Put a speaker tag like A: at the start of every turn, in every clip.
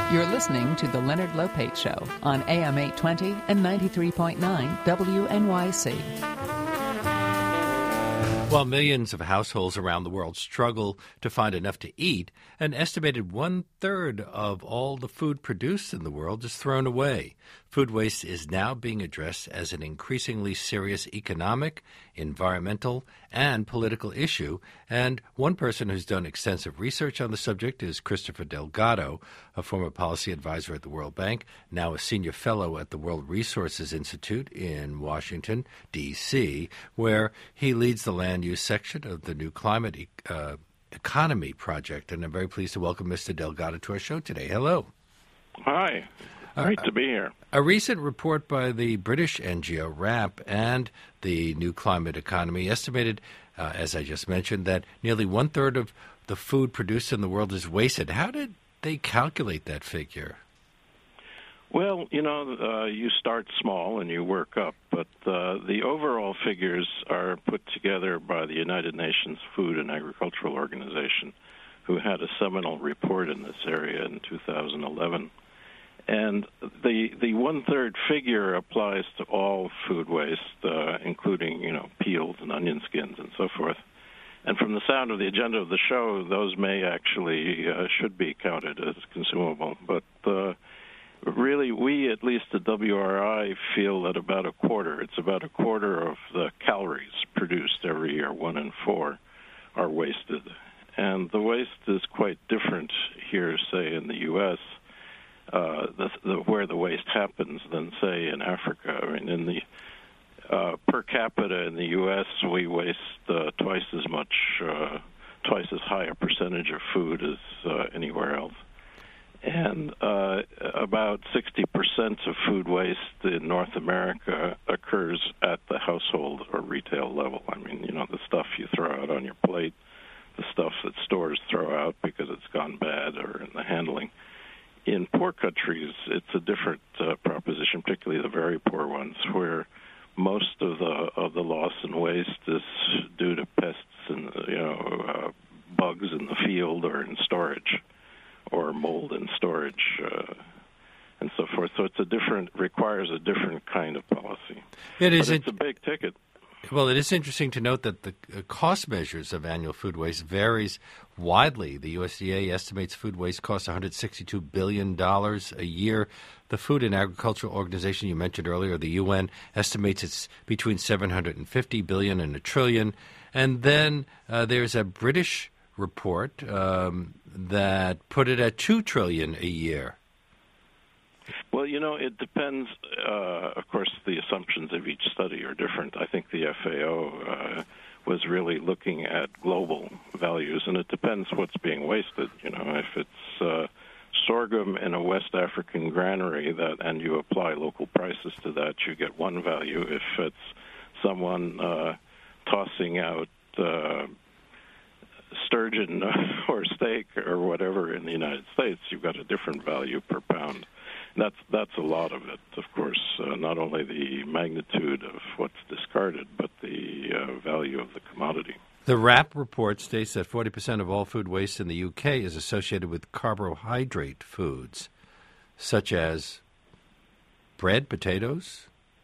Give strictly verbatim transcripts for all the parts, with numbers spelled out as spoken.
A: You're listening to The Leonard Lopate Show on A M eight twenty and ninety-three point nine W N Y C.
B: While millions of households around the world struggle to find enough to eat, an estimated one-third of all the food produced in the world is thrown away. Food waste is now being addressed as an increasingly serious economic, environmental, and political issue, and one person who's done extensive research on the subject is Christopher Delgado, a former policy advisor at the World Bank, now a senior fellow at the World Resources Institute in Washington, D C, where he leads the land use section of the New Climate e- uh, Economy Project. And I'm very pleased to welcome Mister Delgado to our show today. Hello.
C: Hi. Great uh, to be here.
B: A recent report by the British N G O WRAP and the New Climate Economy estimated, uh, as I just mentioned, that nearly one-third of the food produced in the world is wasted. How did they calculate that figure?
C: Well, you know, uh, you start small and you work up, but uh, the overall figures are put together by the United Nations Food and Agricultural Organization, who had a seminal report in this area in two thousand eleven. And the the one-third figure applies to all food waste, uh, including, you know, peels and onion skins and so forth. And from the sound of the agenda of the show, those may actually, uh, should be counted as consumable. But uh, really, we, at least at W R I, feel that about a quarter, it's about a quarter of the calories produced every year, one in four, are wasted. And the waste is quite different here, say, in the U S, Uh, the, the, where the waste happens than, say, in Africa. I mean, in the uh, per capita in the U S, we waste uh, twice as much, uh, twice as high a percentage of food as uh, anywhere else. And uh, about sixty percent of food waste in North America occurs at the household or retail level. I mean, you know, the stuff you throw out on your plate, the stuff that stores throw out because it's gone bad or in the handling. In poor countries, it's a different uh, proposition, particularly the very poor ones, where most of the of the loss and waste is due to pests and, you know, uh, bugs in the field or in storage, or mold in storage, uh, and so forth. So it's a different requires a different kind of policy.
B: It is.
C: But it's a big ticket.
B: Well, it is interesting to note that the cost measures of annual food waste varies widely. The U S D A estimates food waste costs one hundred sixty-two billion dollars a year. The Food and Agricultural Organization you mentioned earlier, the U N, estimates it's between seven hundred fifty billion dollars and a trillion. And then uh, there's a British report um, that put it at two trillion dollars a year.
C: Well, you know, it depends. Uh, of course, the assumptions of each study are different. I think the F A O uh, was really looking at global values, and it depends what's being wasted. You know, if it's uh, sorghum in a West African granary, that and you apply local prices to that, you get one value. If it's someone uh, tossing out uh, sturgeon or steak or whatever in the United States, you've got a different value per pound. That's that's a lot of it, of course, uh, not only the magnitude of what's discarded, but the uh, value of the commodity.
B: The WRAP report states that forty percent of all food waste in the U K is associated with carbohydrate foods, such as bread, potatoes.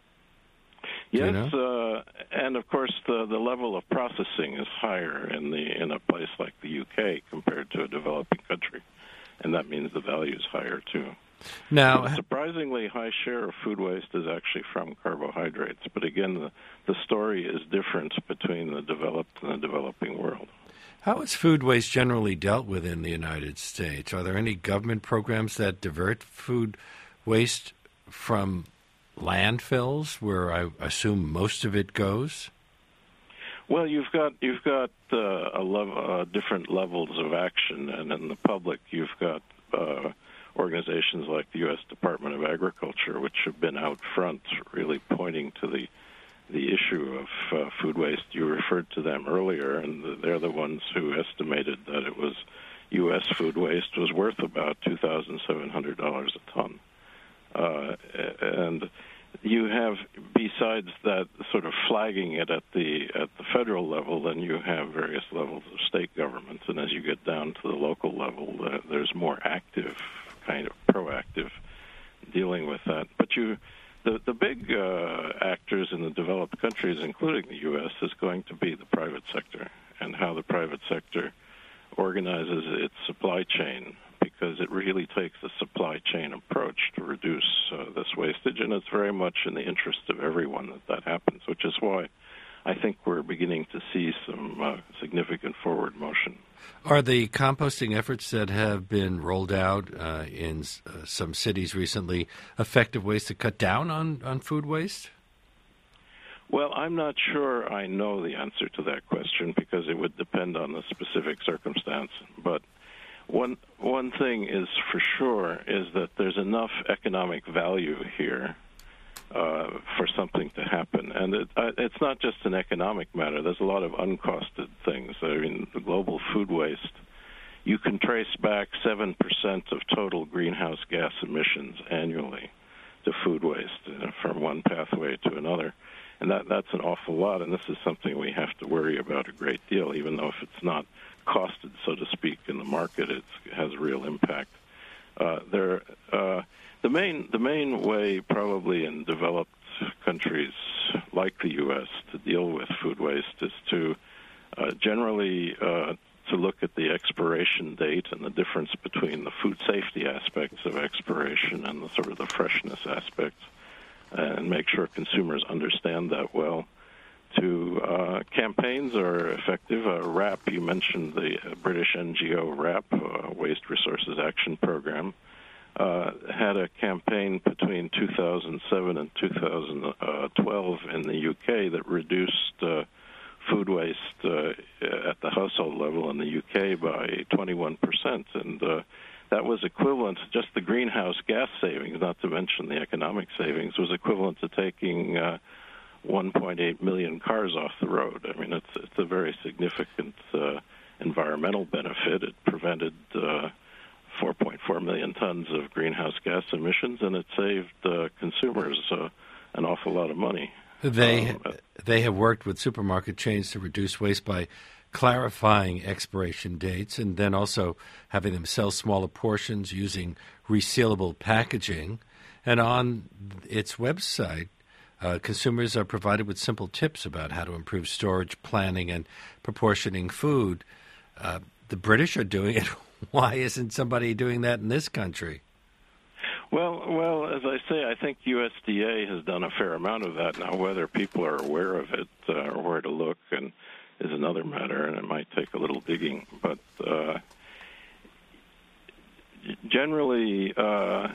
C: Yes,
B: you know?
C: uh, and of course the, the level of processing is higher in the in a place like the U K compared to a developing country, and that means the value is higher too.
B: Now,
C: a surprisingly high share of food waste is actually from carbohydrates, but again, the, the story is different between the developed and the developing world.
B: How is food waste generally dealt with in the United States? Are there any government programs that divert food waste from landfills, where I assume most of it goes?
C: Well, you've got you've got uh, a level, uh, different levels of action, and in the public, you've got uh, organizations like the U S Department of Agriculture, which have been out front, really pointing to the the issue of uh, food waste. You referred to them earlier, and they're the ones who estimated that it was U S food waste was worth about two thousand seven hundred dollars a ton. Uh, and you have, besides that sort of flagging it at the at the federal level, then you have various levels of state governments, and as you get down to the local level, uh, there's more active kind of that. But you, the the big uh, actors in the developed countries, including the U S, is going to be the private sector and how the private sector organizes its supply chain, because it really takes a supply chain approach to reduce uh, this wastage, and it's very much in the interest of everyone that that happens, which is why I think we're beginning to see some uh, significant forward motion.
B: Are the composting efforts that have been rolled out uh, in uh, some cities recently effective ways to cut down on, on food waste?
C: Well, I'm not sure I know the answer to that question, because it would depend on the specific circumstance. But one one thing is for sure is that there's enough economic value here uh, for something to happen. And it, uh, it's not just an economic matter. There's a lot of uncosted things. I mean, the global food waste, you can trace back seven percent of total greenhouse gas emissions annually to food waste uh, from one pathway to another. And that that's an awful lot, and this is something we have to worry about a great deal, even though if it's not costed, so to speak, in the market, it's, it has a real impact. Uh, there, uh, the main the main way probably in developed countries like the U S to deal with food waste is to uh, generally uh, to look at the expiration date and the difference between the food safety aspects of expiration and the sort of the freshness aspects, and make sure consumers understand that well. To uh, campaigns are effective. Uh, RAP, you mentioned the uh, British N G O RAP, uh, Waste Resources Action Program, uh, had a campaign between two thousand seven and two thousand twelve in the U K that reduced uh, food waste uh, at the household level in the U K by twenty-one percent, and uh, that was equivalent, just the greenhouse gas savings, not to mention the economic savings, was equivalent to taking uh, one point eight million cars off the road. I mean, it's it's a very significant uh, environmental benefit. It prevented uh, four point four million tons of greenhouse gas emissions, and it saved uh, consumers uh, an awful lot of money.
B: They
C: um,
B: they have worked with supermarket chains to reduce waste by clarifying expiration dates, and then also having them sell smaller portions using resealable packaging. And on its website, uh, consumers are provided with simple tips about how to improve storage, planning, and proportioning food. Uh, the British are doing it. Why isn't somebody doing that in this country?
C: Well, well, as I say, I think U S D A has done a fair amount of that. Now, whether people are aware of it uh, or where to look and is another matter, and it might take a little digging. But uh, generally, uh,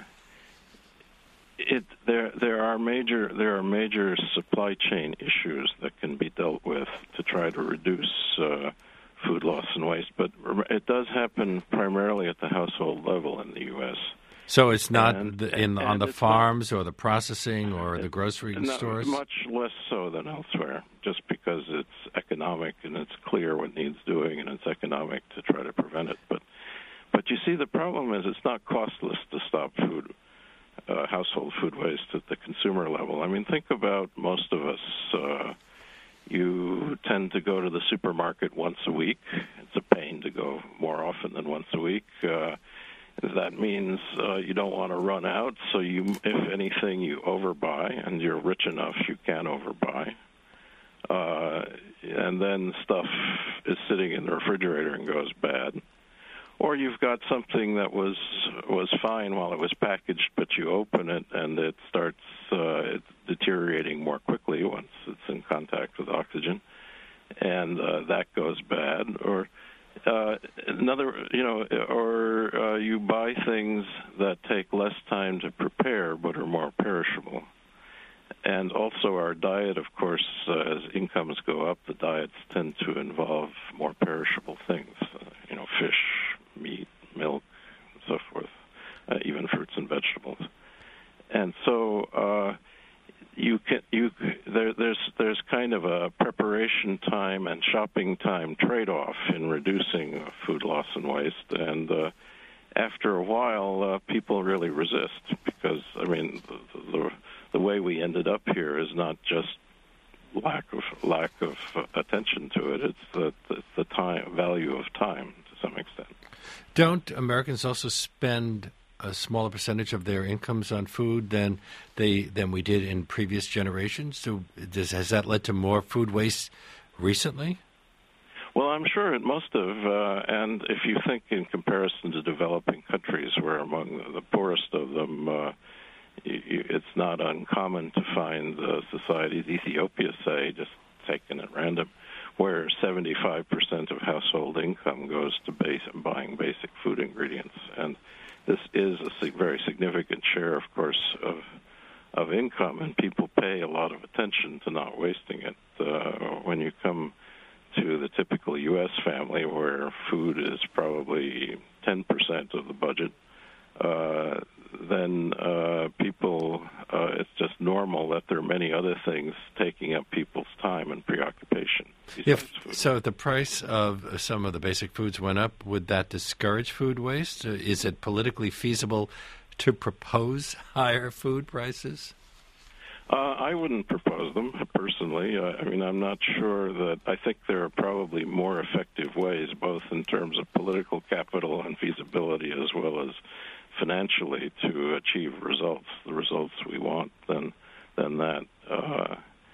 C: it there there are major there are major supply chain issues that can be dealt with to try to reduce uh, food loss and waste. But it does happen primarily at the household level in the U S.
B: So it's not
C: and,
B: the, in
C: and
B: on the
C: it's
B: farms
C: not,
B: or the processing or the grocery
C: not,
B: stores?
C: Much less so than elsewhere, just because it's economic and it's clear what needs doing, and it's economic to try to prevent it. But but you see, the problem is it's not costless to stop food, uh, household food waste at the consumer level. I mean, think about most of us. Uh, you tend to go to the supermarket once a week. It's a pain to go more often than once a week. Uh, That means uh, you don't want to run out, so you, if anything, you overbuy, and you're rich enough you can overbuy. Uh, and then stuff is sitting in the refrigerator and goes bad. Or you've got something that was was fine while it was packaged, but you open it and it starts uh, deteriorating more quickly once it's in contact with oxygen, and uh, that goes bad. Or Uh, another, you know, or uh, you buy things that take less time to prepare but are more perishable. And also our diet, of course, uh, as incomes go up, the diets tend to involve more perishable things, uh, you know, fish, meat, milk, and so forth, uh, even fruits and vegetables. And so uh, you can you there, there's there's kind of a preparation time and shopping time trade-off in reducing uh, food loss and waste, and uh, after a while, uh, people really resist, because I mean the, the the way we ended up here is not just lack of lack of uh, attention to it; it's the, the the time value of time to some extent.
B: Don't Americans also spend a smaller percentage of their incomes on food than they than we did in previous generations? So does, has that led to more food waste recently?
C: Well, I'm sure it must have. Uh, and if you think in comparison to developing countries, we're among the poorest of them, uh, you, it's not uncommon to find uh, societies, Ethiopia, say, just taken at random, where seventy-five percent of household income goes to base, buying basic food ingredients. And this is a very significant share, of course, of of income, and people pay a lot of attention to not wasting it. Uh, when you come to the typical U S family, where food is probably ten percent of the budget, uh, then uh, people, uh, it's just normal that there are many other things taking up people's time and preoccupation.
B: If so, if the price of some of the basic foods went up, would that discourage food waste? Uh, Is it politically feasible to propose higher food prices?
C: Uh, I wouldn't propose them, personally. Uh, I mean, I'm not sure that... I think there are probably more effective ways, both in terms of political capital and feasibility, as well as financially, to achieve results, the results we want, than, than that. Uh,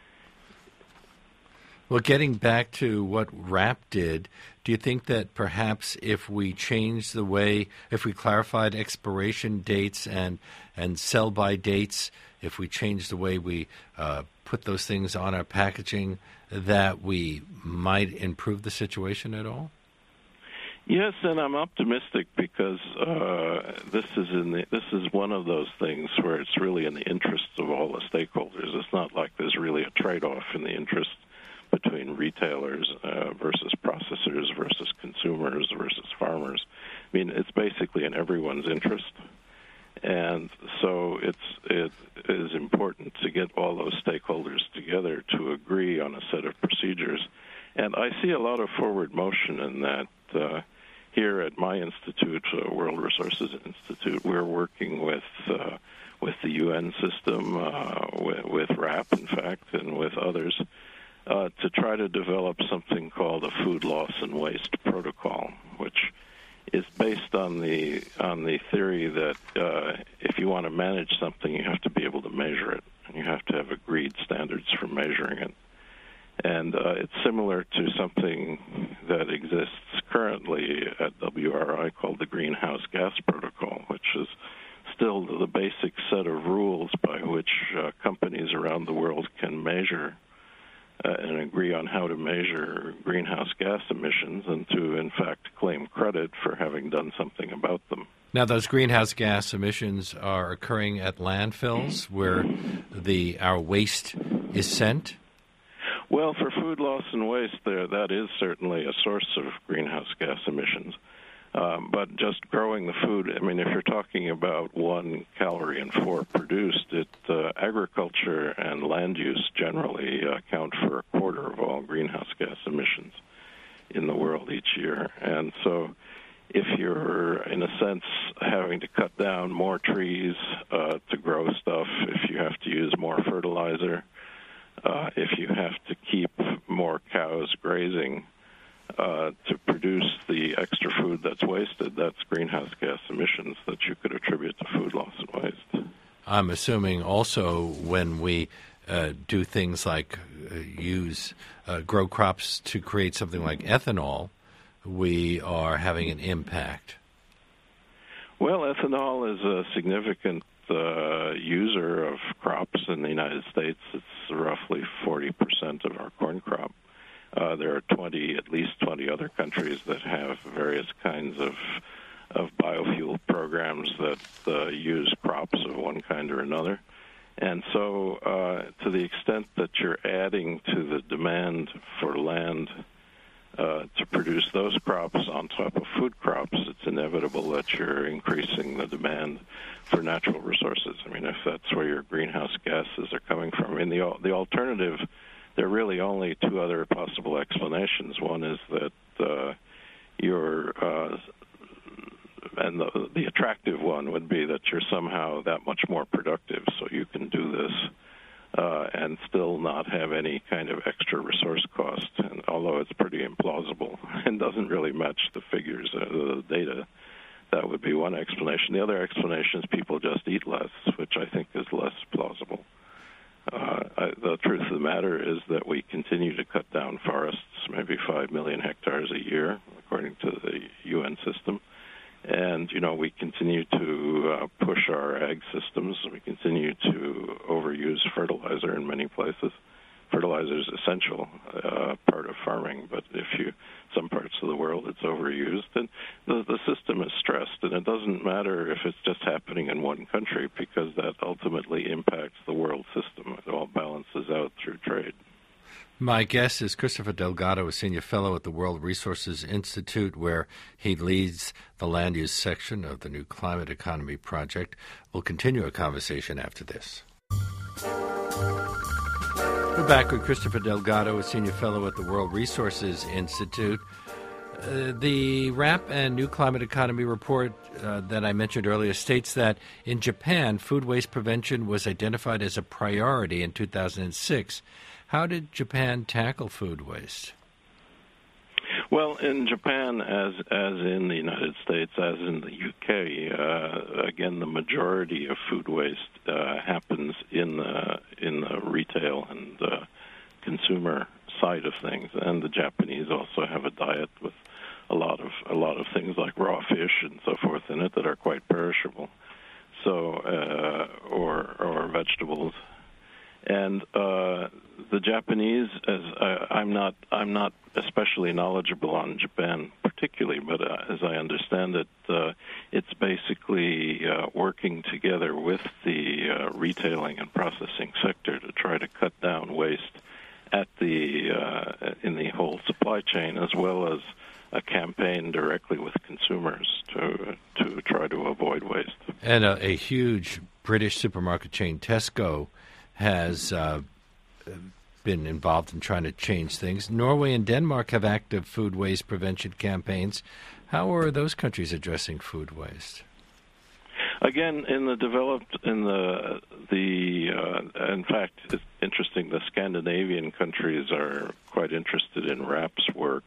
B: Well, getting back to what WRAP did, do you think that perhaps if we changed the way, if we clarified expiration dates and, and sell-by dates, if we changed the way we uh, put those things on our packaging, that we might improve the situation at all?
C: Yes, and I'm optimistic because uh, this is in the, this is one of those things where it's really in the interests of all the stakeholders. It's not like there's really a trade-off in the interest between retailers uh, versus processors versus consumers versus farmers. I mean, it's basically in everyone's interest. And so it's it is important to get all those stakeholders together to agree on a set of procedures. And I see a lot of forward motion in that. Uh, here at my institute, uh, World Resources Institute, we're working with uh, with the U N system, uh, with, with WRAP, in fact, and with others, uh, to try to develop something called a food loss and waste protocol, which is based on the on the theory that uh, if you want to manage something, you have to be able to measure it, and you have to have agreed standards for measuring it. And uh, it's similar to something that exists currently at W R I called the Greenhouse Gas Protocol, which is still the basic set of rules by which uh, companies around the world can measure uh, and agree on how to measure greenhouse gas emissions and to, in fact, claim credit for having done something about them.
B: Now, those greenhouse gas emissions are occurring at landfills where the our waste is sent?
C: Well, for food loss and waste, there that is certainly a source of greenhouse gas emissions. Um, but just growing the food, I mean, if you're talking about one calorie in four produced, it, uh, agriculture and land use generally uh, account for a quarter of all greenhouse gas emissions in the world each year. And so if you're, in a sense, having to cut down more trees uh, to grow stuff, if you have to use more fertilizer, uh, if you have to keep more cows grazing, Uh, to produce the extra food that's wasted, that's greenhouse gas emissions that you could attribute to food loss and waste.
B: I'm assuming also when we uh, do things like uh, use, uh, grow crops to create something like ethanol, we are having an impact.
C: Well, ethanol is a significant uh, user of crops in the United States. It's roughly forty percent of our corn crop. Uh, there are twenty, at least twenty other countries that have various kinds of of biofuel programs that uh, use crops of one kind or another. And so uh, to the extent that you're adding to the demand for land uh, to produce those crops on top of food crops, it's inevitable that you're increasing the demand for natural resources. I mean, if that's where your greenhouse gases are coming from. I mean, the, the alternative... There are really only two other possible explanations. One is that uh, you're, uh, and the, the attractive one would be that you're somehow that much more productive, so you can do this uh, and still not have any kind of extra resource cost. And although it's pretty implausible and doesn't really match the figures, uh, the data, that would be one explanation. The other explanation is people just eat less, which I think is less plausible. Uh, I, the truth of the matter is that we continue to cut down forests, maybe five million hectares a year, according to the U N system. And, you know, we continue to uh, push our ag systems. We continue to overuse fertilizer in many places. Fertilizer is essential uh, part of farming, but if you some parts of the world it's overused, and the, the system is stressed, and it doesn't matter if it's just happening in one country because that ultimately impacts the world system. It all balances out through trade.
B: My guest is Christopher Delgado, a senior fellow at the World Resources Institute, where he leads the land use section of the New Climate Economy Project. We'll continue our conversation after this. We're back with Christopher Delgado, a senior fellow at the World Resources Institute. Uh, the RAP and New Climate Economy report uh, that I mentioned earlier states that in Japan, food waste prevention was identified as a priority in two thousand six. How did Japan tackle food waste?
C: Well, in Japan, as as in the United States, as in the U K, uh, again, the majority of food waste uh, happens in the in the retail and uh, consumer side of things. And the Japanese also have a diet with a lot of a lot of things like raw fish and so forth in it that are quite perishable, so uh, or or vegetables. And uh, the Japanese, as I, I'm not, I'm not especially knowledgeable on Japan particularly, but uh, as I understand it, uh, it's basically uh, working together with the uh, retailing and processing sector to try to cut down waste at the uh, in the whole supply chain, as well as a campaign directly with consumers to to try to avoid waste.
B: And a, a huge British supermarket chain, Tesco, has uh, been involved in trying to change things. Norway and Denmark have active food waste prevention campaigns. How are those countries addressing food waste?
C: Again, in the developed, in the the, uh, in fact, it's interesting. The Scandinavian countries are quite interested in RAP's work,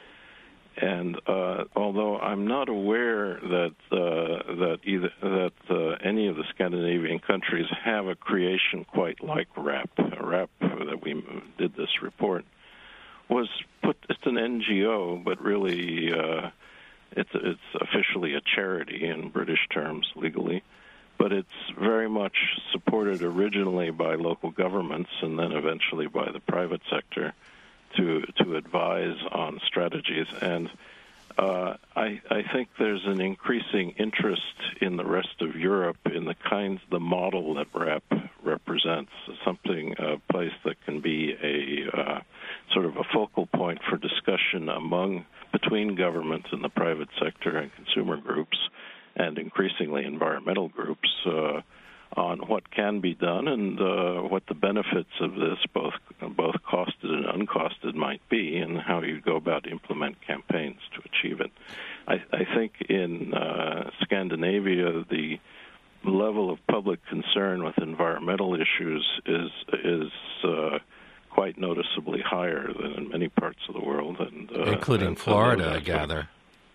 C: and uh, although I'm not aware that uh, that either that uh, any of the Scandinavian countries have a creation quite like RAP, RAP that we did this report was put. It's an N G O, but really. Uh, It's it's officially a charity in British terms legally, but it's very much supported originally by local governments and then eventually by the private sector to to advise on strategies. And uh, I I think there's an increasing interest in the rest of Europe in the kinds the model that RAP represents, something a place that can be a uh, sort of a focal point for discussion among. Between government and the private sector and consumer groups, and increasingly environmental groups, uh, on what can be done and uh, what the benefits of this, both both costed and uncosted, might be, and how you go about implement campaigns to achieve it. I, I think in uh, Scandinavia, the level of public concern with environmental issues is is uh, quite noticeably higher than in many parts of the world, and uh,
B: including
C: and
B: Florida, I gather.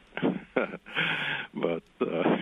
C: But uh,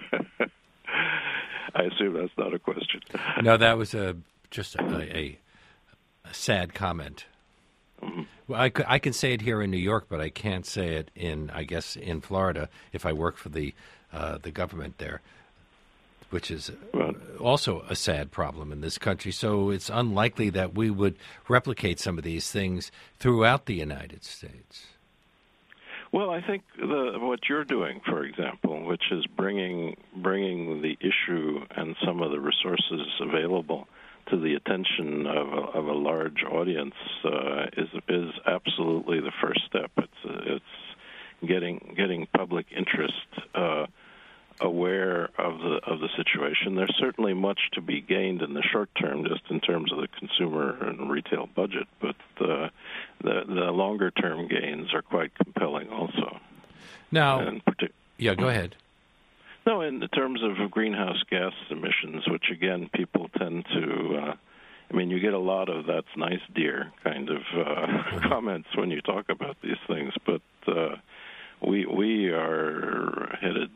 C: I assume that's not a question.
B: No, that was a just a, a, a sad comment. Mm-hmm. Well, I, I can say it here in New York, but I can't say it in, I guess, in Florida if I work for the uh, the government there, which is also a sad problem in this country. So it's unlikely that we would replicate some of these things throughout the United States.
C: Well, I think the, what you're doing, for example, which is bringing bringing the issue and some of the resources available to the attention of a, of a large audience, uh, is is absolutely the first step. It's it's getting getting public interest uh, aware of the of the situation. There's certainly much to be gained in the short term, just in terms of the consumer and retail budget, but uh, the the longer term gains are quite compelling also.
B: Now,
C: partic-
B: yeah, go ahead.
C: No, in terms of greenhouse gas emissions, which again people tend to. Uh, I mean, you get a lot of "that's nice, dear" kind of uh, comments when you talk about these things, but. Uh, we we are headed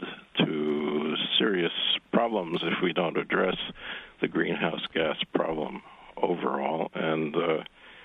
C: to serious problems if we don't address the greenhouse gas problem overall. And uh,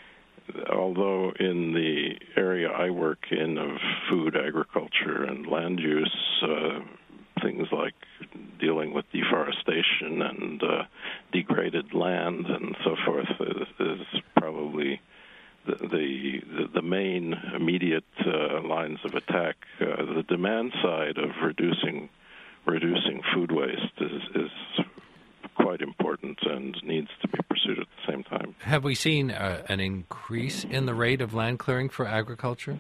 C: although in the area I work in of food, agriculture, and land use, uh, things like dealing with deforestation and uh, degraded land and so forth is, is probably the, the the main immediate uh, lines of attack. Uh, the demand side of reducing reducing food waste is, is quite important and needs to be pursued at the same time.
B: Have we seen uh, an increase in the rate of land clearing for agriculture?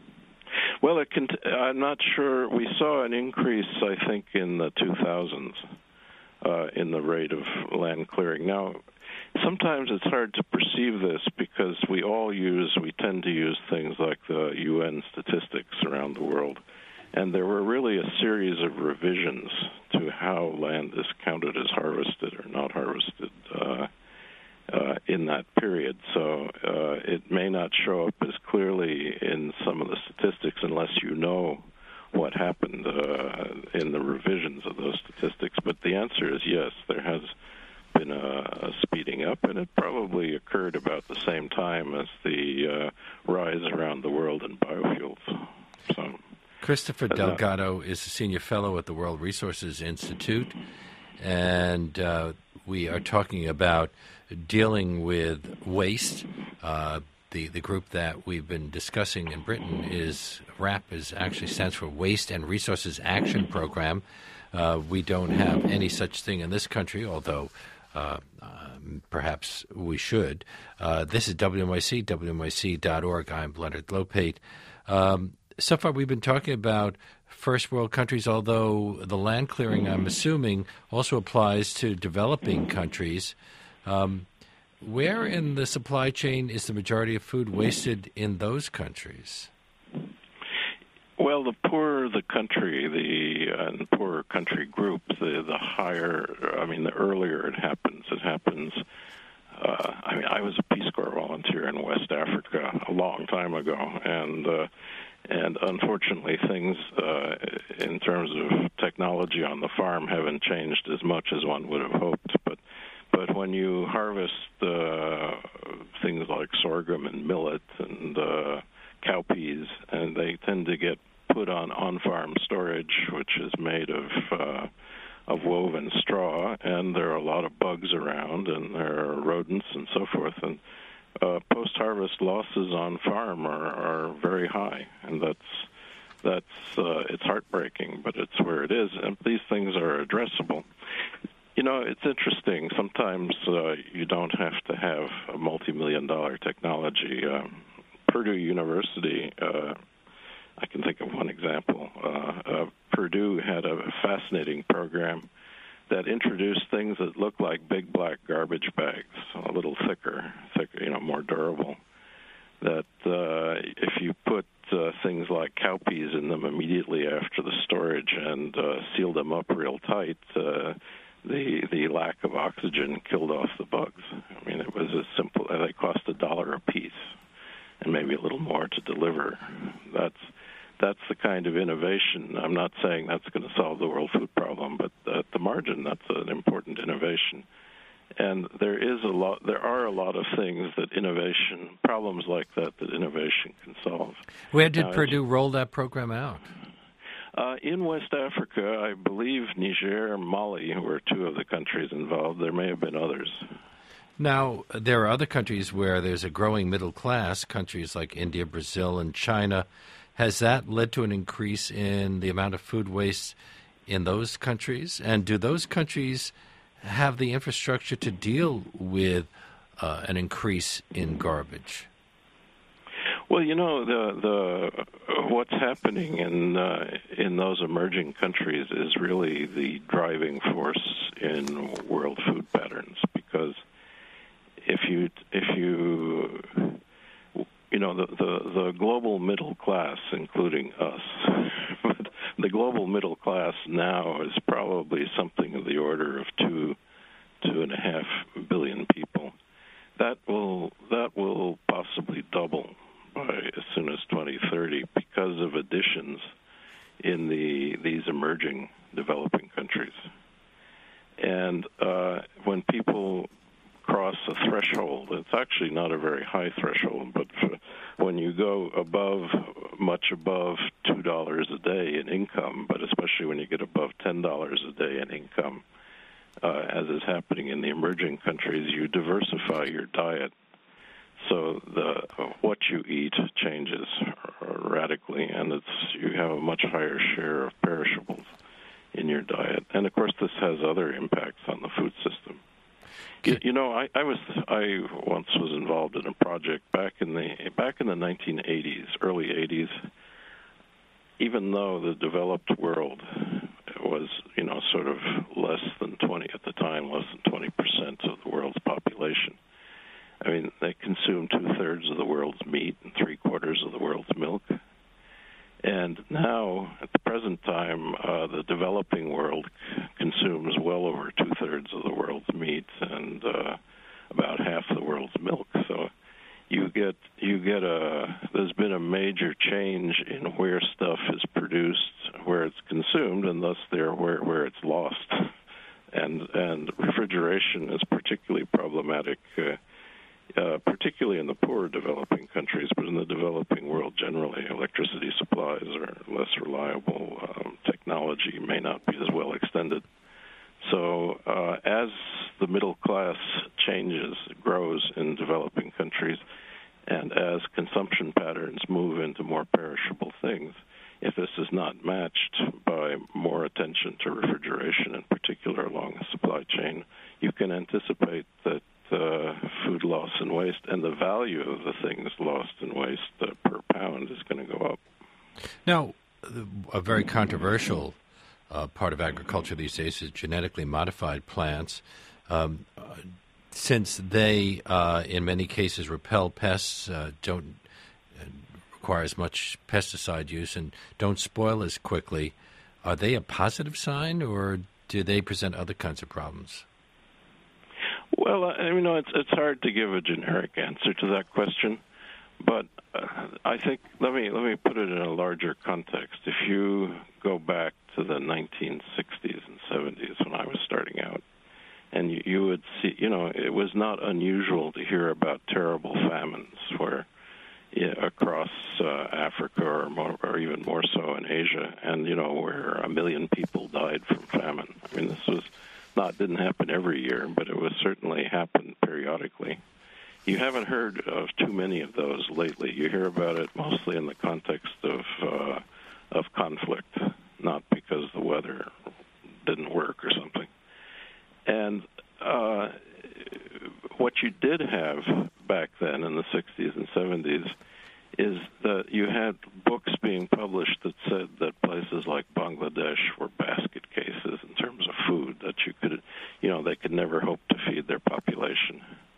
C: Well, it can, I'm not sure. We saw an increase, I think, in the two thousands uh, in the rate of land clearing. Now, sometimes it's hard to perceive this because we all use, we tend to use things like the U N statistics around the world. And there were really a series of revisions to how land is counted as harvested or not harvested uh, uh, in that period. So uh, it may not show up as clearly in some of the statistics unless you know what happened uh, in the revisions of those statistics. But the answer is yes, there has been a, a speeding up, and it probably occurred about the same time as the uh, rise around the world in biofuels. So.
B: Christopher Delgado is a senior fellow at the World Resources Institute, and uh, we are talking about dealing with waste. Uh, the the group that we've been discussing in Britain is WRAP, is actually stands for Waste and Resources Action Program. Uh, we don't have any such thing in this country, although uh, uh, perhaps we should. Uh, this is W M I C, W M I C dot org. I'm Leonard Lopate. Um, So far, we've been talking about first world countries, although the land clearing, I'm assuming, also applies to developing countries. Um, where in the supply chain is the majority of food wasted in those countries?
C: Well, the poorer the country, the uh, poorer country group, the, the higher, I mean, the earlier it happens. It happens, uh, I mean, I was a Peace Corps volunteer in West Africa a long time ago, and uh, And unfortunately, things uh, in terms of technology on the farm haven't changed as much as one would have hoped. But but when you harvest uh, things like sorghum and millet and uh, cowpeas, and they tend to get put on on-farm storage, which is made of uh, of woven straw, and there are a lot of bugs around, and there are rodents and so forth, and Uh, post-harvest losses on farm are, are very high, and that's that's uh, it's heartbreaking, but it's where it is, and these things are addressable. You know, it's interesting. Sometimes uh, you don't have to have a multi-million dollar technology. Um, Purdue University, uh, I can think of one example. Uh, uh, Purdue had a fascinating program that introduced things that look like big black garbage bags, a little thicker, thicker, you know, more durable. That uh, if you put uh, things like cowpeas in them immediately after the storage and uh, seal them up real tight, uh, the the lack of oxygen killed off the bugs. I mean, it was as simple. They cost a dollar a piece, and maybe a little more to deliver. That's That's the kind of innovation. I'm not saying that's going to solve the world food problem, but at the margin, that's an important innovation. And there is a lot. There are a lot of things that innovation, problems like that, that innovation can solve.
B: Where did
C: now,
B: Purdue roll that program out?
C: Uh, in West Africa, I believe Niger and Mali were two of the countries involved. There may have been others.
B: Now, there are other countries where there's a growing middle class, countries like India, Brazil, and China. Has that led to an increase in the amount of food waste in those countries? And do those countries have the infrastructure to deal with uh, an increase in garbage?
C: Well, you know, the the what's happening in uh, in those emerging countries is really the driving force in world food patterns. Because if you if you You know, the, the, the global middle class, including us, but the global middle class now is probably something of the order of two, two and a half billion people. That will that will possibly double by as soon as twenty thirty because of additions And uh, when people cross a threshold, it's actually not a very high threshold, but when you go above, much above two dollars a day in income, but especially when you get above ten dollars a day in income, uh, as is happening in the emerging countries, you diversify your diet. So the what you eat changes radically, and it's you have a much higher share of perishables in your diet. And of course, this has other impacts on the food system. You, you know, I, I was I once was involved in a project back in the back in the nineteen eighties, early eighties. Even though the developed world was, you know, sort of less than twenty at the time, less than twenty percent of the world's population. I mean, they consume two-thirds of the world's meat and three-quarters of the world's milk. And now, at the present time, uh, the developing world consumes well over two-thirds of the world's meat and uh, about half the world's milk. So you get you get a there's been a major change in where stuff is produced, where it's consumed, and thus there where where it's lost. And and refrigeration is particularly problematic. Uh, Uh, particularly in the poorer developing countries, but in the developing world generally, electricity supplies are less reliable. Um, technology may not be as well extended. So uh, as the middle class changes, grows in developing countries, and as consumption patterns move into more perishable things, if this is not matched by more attention to refrigeration, in particular along the supply chain, you can anticipate that Uh, food loss and waste, and the value of the things lost and waste uh, per pound is going to go up.
B: Now, a very controversial uh, part of agriculture these days is genetically modified plants. Um, uh, since they, uh, in many cases, repel pests, uh, don't uh, require as much pesticide use, and don't spoil as quickly, are they a positive sign, or do they present other kinds of problems?
C: Well, I you know, it's it's hard to give a generic answer to that question, but uh, I think let me let me put it in a larger context. If you go back to the nineteen sixties and seventies when I was starting out, and you, you would see, you know, it was not unusual to hear about terrible famines where yeah, across uh, Africa or more, or even more so in Asia, and you know where a million people died from famine. I mean, this was. Not didn't happen every year, but it was certainly happened periodically. You haven't heard of too many of those lately. You hear about it mostly in the context of uh, of conflict, not because the weather didn't work or something. And uh, what you did have back then in the sixties and seventies is that you had books being published that said that places like Bangladesh were basket cases in terms of food, that you could, you know, they could never hope to feed their population.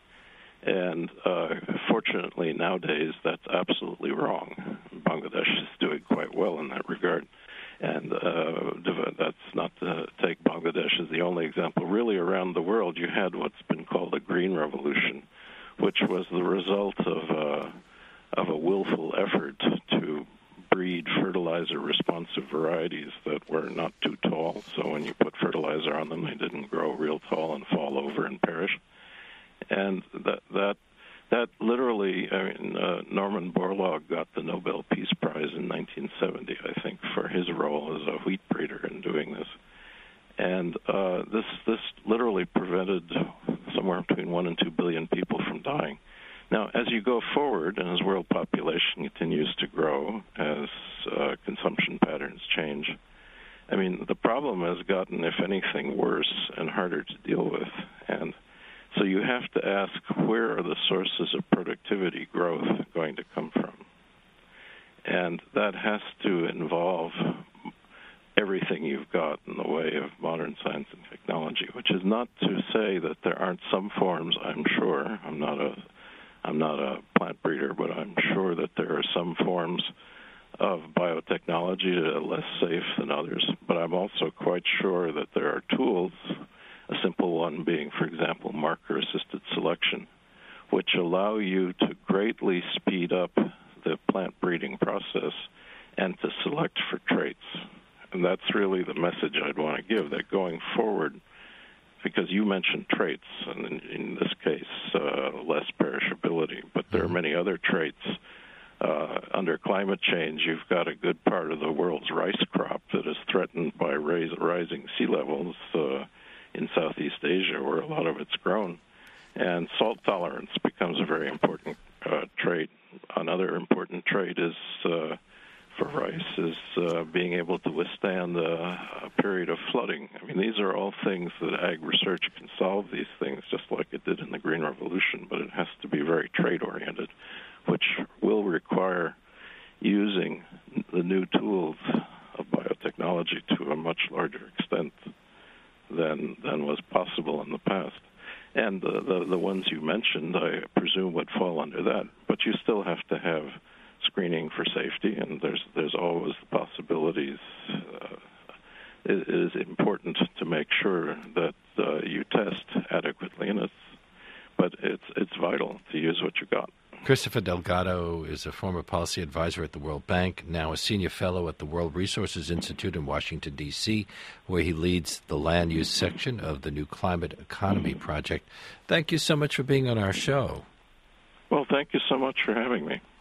C: And uh, fortunately, nowadays, that's absolutely wrong. Bangladesh is doing quite well in that regard. And uh, that's not to take Bangladesh as the only example. Really, around the world, you had what's been called a green revolution, which was the result of uh, of a willful effort to breed fertilizer-responsive varieties that were not too tall. So when you put fertilizer on them, they didn't grow real tall and fall over and perish. And that that that literally, I mean, uh, Norman Borlaug got the Nobel Peace Prize in nineteen seventy, I think, for his role as a wheat breeder in doing this. And uh, this this literally prevented somewhere between one and two billion people from dying. Now, as you go forward, and as world population continues to grow, as uh, consumption patterns change, I mean, the problem has gotten, if anything, worse and harder to deal with. And so you have to ask, where are the sources of productivity growth going to come from? And that has to involve everything you've got in the way of modern science and technology, which is not to say that there aren't some forms, I'm sure, I'm not a I'm not a plant breeder, but I'm sure that there are some forms of biotechnology that are less safe than others. But I'm also quite sure that there are tools, a simple one being, for example, marker-assisted selection, which allow you to greatly speed up the plant breeding process and to select for traits. And that's really the message I'd want to give, that going forward, because you mentioned traits, and in, in this case, uh, less perishability, but there are many other traits. Uh, under climate change, you've got a good part of the world's rice crop that is threatened by rais- rising sea levels uh, in Southeast Asia, where a lot of it's grown. And salt tolerance becomes a very important uh, trait. Another important trait is uh, for rice is uh, being able to withstand a, a period of flooding. I mean, these are all things that ag research can solve these things, just like it did in the Green Revolution, but it has to be very trait-oriented, which will require using the new tools of biotechnology to a much larger extent than than was possible in the past. And the, the, the ones you mentioned, I presume, would fall under that. But you still have to have screening for safety, and there's there's always the possibilities. Uh, it is important to make sure that uh, you test adequately, and it's but it's it's vital to use what you got.
B: Christopher Delgado is a former policy advisor at the World Bank, now a senior fellow at the World Resources Institute in Washington, D C, where he leads the land use section of the New Climate Economy Project. Thank you so much for being on our show.
C: Well, thank you so much for having me.